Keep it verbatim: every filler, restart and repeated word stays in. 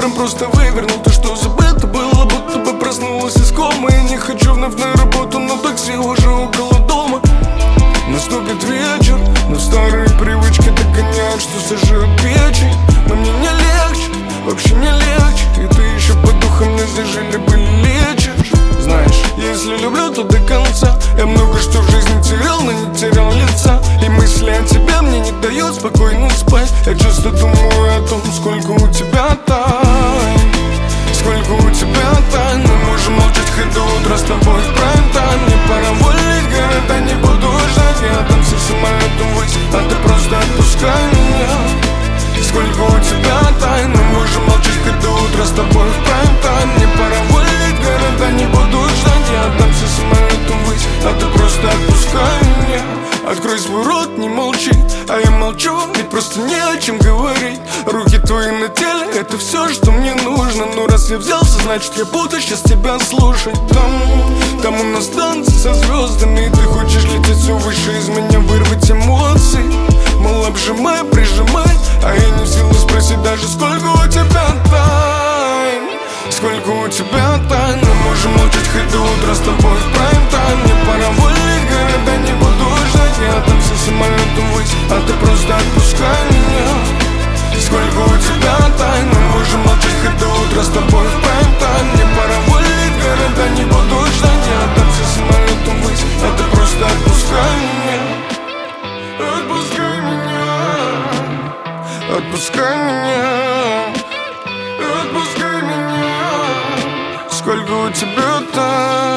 утром просто вывернул то, что забыто было, будто бы проснулась из комы. И не хочу вновь на работу, но такси уже около дома. Наступит вечер, но старые привычки догоняют, что сожжет печень. Но мне не легче, вообще не легче. И ты еще по духам не зажили бы лечишь. Знаешь, если люблю, то до конца. Я много что в жизни терял, но не терял лица. И мысли о тебе мне не дают спокойно спать. Я часто думаю о том, сколько у тебя тайн. Сколько у тебя тайн. Мы можем молчать хоть до утра с тобой в прайм-тайм. Мне пора валить города, не буду ждать. Я там со самолетом ввысь, а ты просто отпускай меня. Сколько у тебя тайн. Мы можем молчать хоть до утра с тобой в прайм-тайм. Мне пора валить города, не буду ждать. Я там со самолетом ввысь, а ты просто отпускай меня. Открой свой рот, не молчи, а я молчу, ведь просто не о чем говорить. Руки твои на теле, это все, что мне нужно. Но раз я взялся, значит я буду сейчас тебя слушать. Там, там у нас танцы со звездами, и ты хочешь лететь все выше из меня, вырвать эмоции. Мол, обжимай, прижимай, а я не в силах спросить даже, сколько у тебя тайн. Сколько у тебя тайн. Мы можем молчать хоть до утра с тобой в прайм-тайм. Мне пора валить города, не буду ждать. Я там со самолетом ввысь, а ты просто отпускай меня. Сколько у тебя тайн. Мы можем молчать хоть до утра с тобой в прайм-тайм. Мне пора валить города, не буду ждать. Я там со самолетом ввысь, а ты просто отпускай меня. Отпускай меня. Отпускай меня. Отпускай меня. Сколько у тебя там?